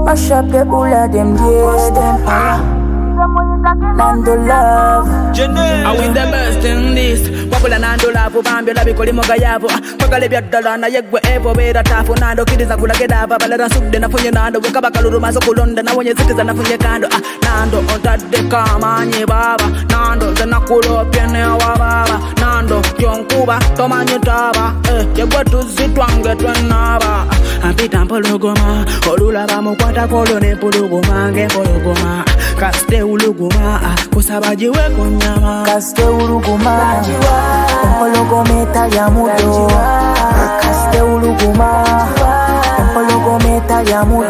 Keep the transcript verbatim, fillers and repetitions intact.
Mash up the whole of them days, them Nando love. I win the best in this. Wapula Nando love, Bambi la bikoli moga yavo. Pagale bia dola na yegwe evo beda tafu Nando kidiza kula gedava balera sukde na funye Nando wekaba kaluru maso kulonda na wenye zitiza na funye kando. Nando ontade kama nye baba. Nando tena kulo piene wa baba. Nando yonkuba toma nyutaba. Eh yegwe tuzitwange twenaba. Apita mpologoma olula bamukwata kolone mpologoma nge mpologoma. Kaste uluguma kusabaji we kunyama. Kaste uluguma mpologometa ya mudo. Kaste uluguma mpologometa ya mudo.